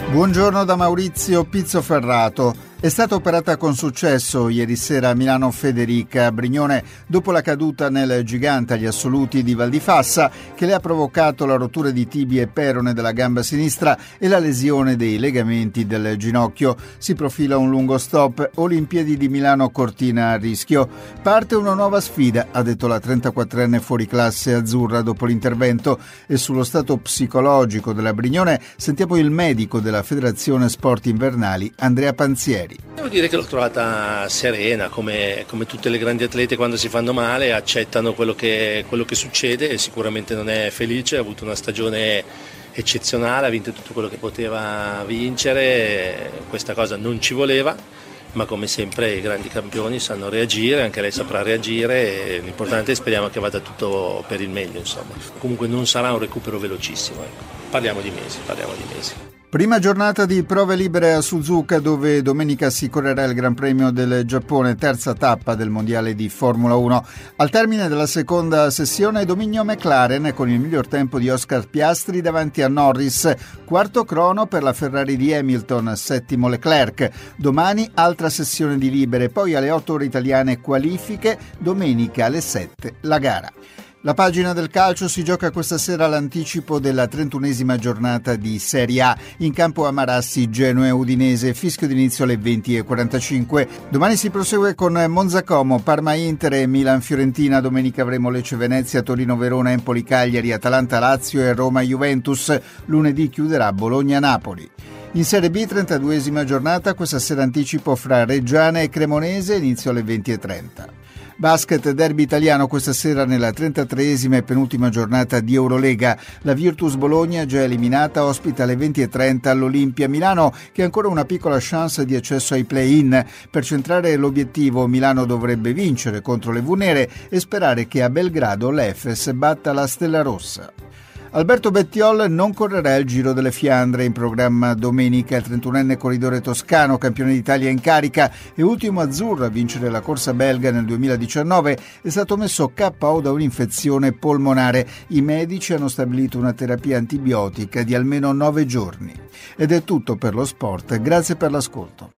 Buongiorno da Maurizio Pizzoferrato. È stata operata con successo ieri sera a Milano Federica Brignone dopo la caduta nel gigante agli assoluti di Val di Fassa, che le ha provocato la rottura di tibia e perone della gamba sinistra e la lesione dei legamenti del ginocchio. Si profila un lungo stop. Olimpiadi di Milano Cortina a rischio. Parte una nuova sfida, ha detto la 34enne fuoriclasse azzurra dopo l'intervento. E sullo stato psicologico della Brignone sentiamo il medico della Federazione Sport Invernali, Andrea Panzieri. Devo dire che l'ho trovata serena, come tutte le grandi atlete quando si fanno male, accettano quello che succede e sicuramente non è felice, ha avuto una stagione eccezionale, ha vinto tutto quello che poteva vincere, questa cosa non ci voleva, ma come sempre i grandi campioni sanno reagire, anche lei saprà reagire e l'importante è speriamo che vada tutto per il meglio, insomma. Comunque non sarà un recupero velocissimo, ecco. Parliamo di mesi. Prima giornata di prove libere a Suzuka, dove domenica si correrà il Gran Premio del Giappone, terza tappa del Mondiale di Formula 1. Al termine della seconda sessione dominio McLaren con il miglior tempo di Oscar Piastri davanti a Norris, quarto crono per la Ferrari di Hamilton, settimo Leclerc. Domani altra sessione di libere, poi alle 8 ore italiane qualifiche, domenica alle 7 la gara. La pagina del calcio si gioca questa sera l'anticipo della 31esima giornata di Serie A. In campo a Marassi, Genoa e Udinese, fischio d'inizio alle 20:45. Domani si prosegue con Monza Como, Parma Inter e Milan Fiorentina. Domenica avremo Lecce Venezia, Torino Verona, Empoli Cagliari, Atalanta Lazio e Roma Juventus. Lunedì chiuderà Bologna Napoli. In Serie B, 32esima giornata, questa sera anticipo fra Reggiana e Cremonese, inizio alle 20:30. Basket derby italiano questa sera nella 33esima e penultima giornata di Eurolega. La Virtus Bologna, già eliminata, ospita alle 20:30 all'Olimpia Milano, che ha ancora una piccola chance di accesso ai play-in. Per centrare l'obiettivo, Milano dovrebbe vincere contro le Vunere e sperare che a Belgrado l'Efes batta la Stella Rossa. Alberto Bettiol non correrà il Giro delle Fiandre in programma domenica. Il 31enne corridore toscano, campione d'Italia in carica e ultimo azzurro a vincere la corsa belga nel 2019, è stato messo KO da un'infezione polmonare. I medici hanno stabilito una terapia antibiotica di almeno 9 giorni. Ed è tutto per lo sport. Grazie per l'ascolto.